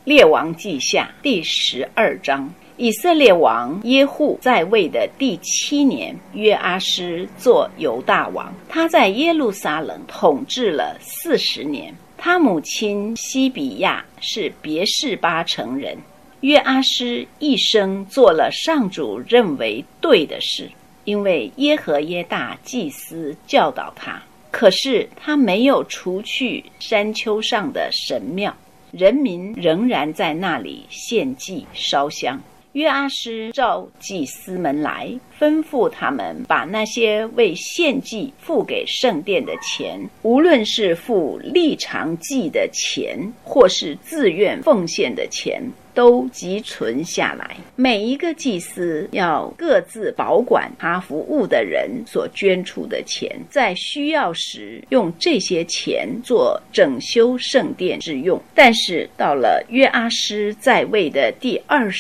列王记下第12章。以色列王耶户在位的第7年，约阿施做犹大王，他在耶路撒冷统治了40年。他母亲西比亚是别是巴城人。约阿施一生做了上主认为对的事，因为耶和耶大祭司教导他。可是他没有除去山丘上的神庙，人民仍然在那里献祭烧香。约阿施召祭司们来，吩咐他们把那些为献祭付给圣殿的钱，无论是付立常祭的钱，或是自愿奉献的钱，都集存下来。每一个祭司要各自保管他服务的人所捐出的钱，在需要时用这些钱做整修圣殿之用。但是到了约阿施在位的第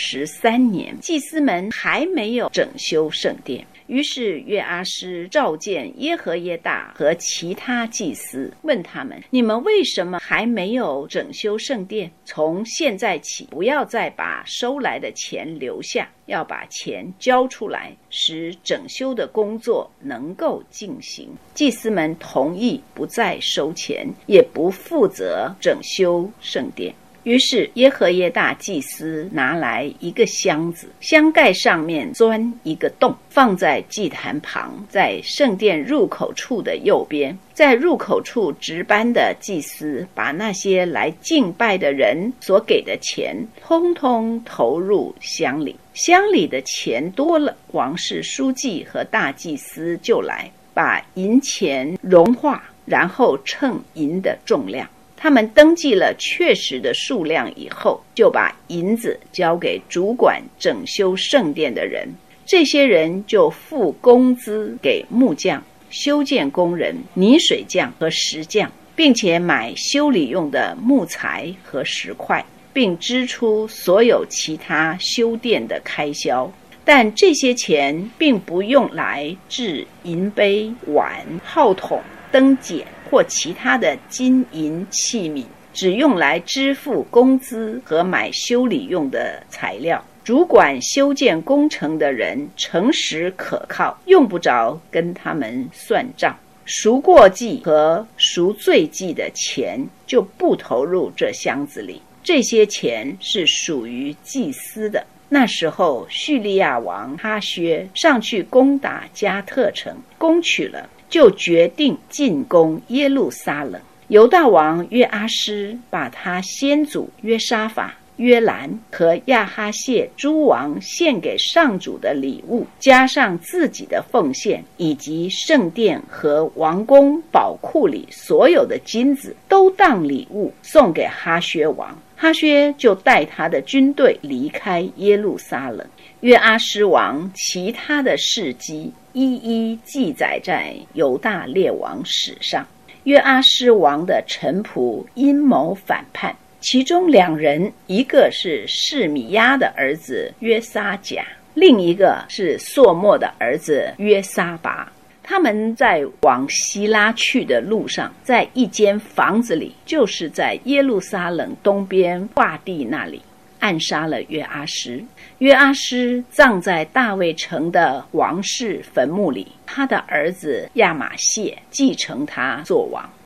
23年，祭司们还没有整修圣殿。于是约阿施召见耶和耶大和其他祭司，问他们：你们为什么还没有整修圣殿？从现在起，不要再把收来的钱留下，要把钱交出来，使整修的工作能够进行。祭司们同意不再收钱，也不负责整修圣殿。于是耶和耶大祭司拿来一个箱子，箱盖上面钻一个洞，放在祭坛旁，在圣殿入口处的右边。在入口处值班的祭司把那些来敬拜的人所给的钱通通投入箱里。箱里的钱多了，王室书记和大祭司就来把银钱融化，然后称银的重量。他们登记了确实的数量以后，就把银子交给主管整修圣殿的人。这些人就付工资给木匠、修建工人、泥水匠和石匠，并且买修理用的木材和石块，并支出所有其他修殿的开销。但这些钱并不用来制银杯、碗、号筒、灯剪或其他的金银器皿，只用来支付工资和买修理用的材料。主管修建工程的人诚实可靠，用不着跟他们算账。赎过祭和赎罪祭的钱就不投入这箱子里，这些钱是属于祭司的。那时候叙利亚王哈薛上去攻打加特城，攻取了，就决定进攻耶路撒冷。犹大王约阿施把他先祖约沙法、约兰和亚哈谢诸王献给上主的礼物，加上自己的奉献，以及圣殿和王宫宝库里所有的金子，都当礼物送给哈薛王。哈薛就带他的军队离开耶路撒冷。约阿施王其他的事迹一一记载在犹大列王史上。约阿施王的臣仆阴谋反叛，其中2人，一个是示米亚的儿子约沙甲，另一个是朔末的儿子约沙拔。他们在往希拉去的路上，在一间房子里，就是在耶路撒冷东边挂地那里，暗杀了约阿施。约阿施葬在大卫城的王室坟墓里，他的儿子亚玛谢继承他做王。